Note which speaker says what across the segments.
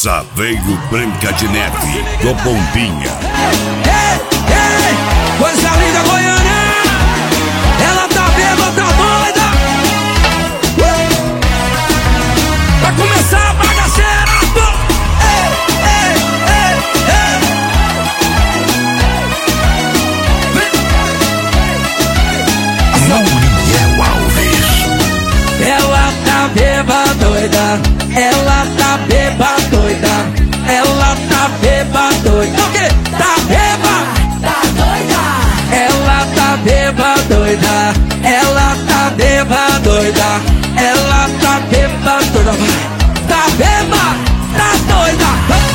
Speaker 1: Saveiro Branca de Neve, do Bombinha.
Speaker 2: Coisa linda Goiânia, ela tá bêbada, tá doida. Vai começar a bagaceira.
Speaker 1: Muriel Alves.
Speaker 2: Ela tá bêbada, doida. Ela tá bêbada, doida. Ela tá bêbada, doida. O quê? Tá bêbada, tá doida. Ela tá bêbada, doida. Ela tá bêbada, doida. Ela tá bêbada, doida. Tá bêbada, tá doida.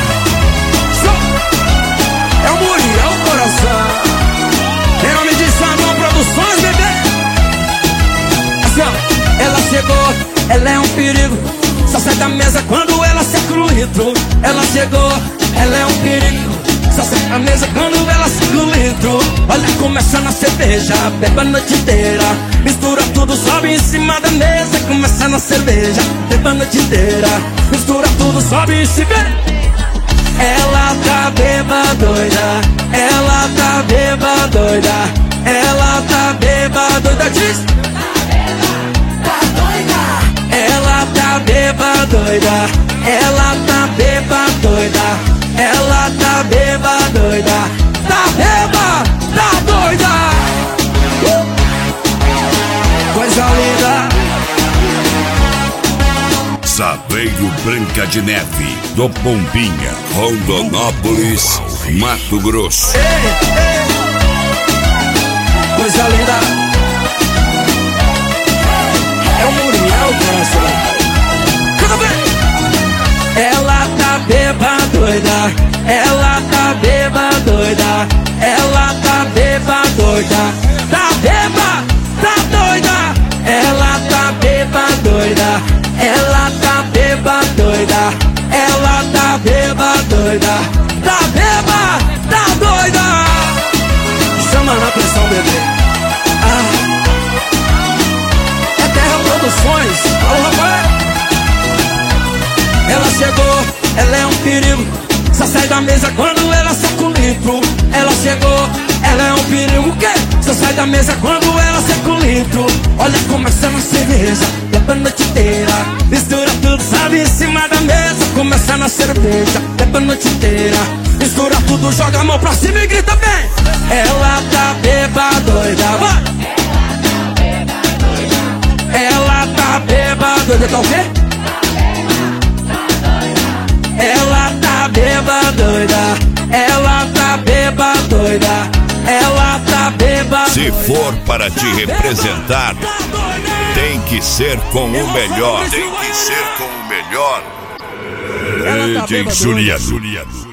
Speaker 2: É o Muriel, coração. Em nome de Sandrão Produções, bebê. Assim, ó. Ela chegou, ela é um perigo. Só sai da mesa quando ela seca o litro. Ela chegou, ela é um perigo. Só sai da mesa quando ela seca o litro. Olha, começa na cerveja, bebe a noite inteira. Mistura tudo, sobe em cima da mesa. Começa na cerveja, bebe a noite inteira. Mistura tudo, sobe em cima. Ela tá bêbada, doida. Ela tá bêbada, doida. Ela tá bêbada, doida. Diz. Ela tá bêbada, doida. Ela tá bêbada, doida. Ela tá bêbada, doida. Tá bêbada, tá doida. Coisa linda.
Speaker 1: Saveiro Branca de Neve, do Bombinha, Rondonópolis, Mato Grosso.
Speaker 2: Coisa linda. É o Muriel, coração. Canta bem. Ela tá bêbada, doida. Ela tá bêbada, doida. Ela tá bêbada, doida. Tá bêbada, tá doida. Ela tá bêbada, doida. Ela tá bêbada, doida. Ela tá bêbada, doida. Tá bêbada, tá doida. Chama na pressão, bebê. Produções, alô rapaz. Ela chegou, ela é um perigo. Só sai da mesa quando ela seca o litro. Ela chegou, ela é um perigo. O quê? Só sai da mesa quando ela seca o litro. Olha, começa na cerveja, bebe a noite inteira. Mistura tudo, sabe, em cima da mesa. Começa na cerveja, bebe a noite inteira. Mistura tudo, joga a mão pra cima e grita bem. Ela tá bêbada, doida. Vai! Ela tá bêbada, doida, tá o quê? Ela tá bêbada, doida. Ela tá bêbada, doida. Ela tá bebada.
Speaker 1: Se for para te representar, tem que ser com o melhor. Tem que ser com o melhor. DJ Juliano.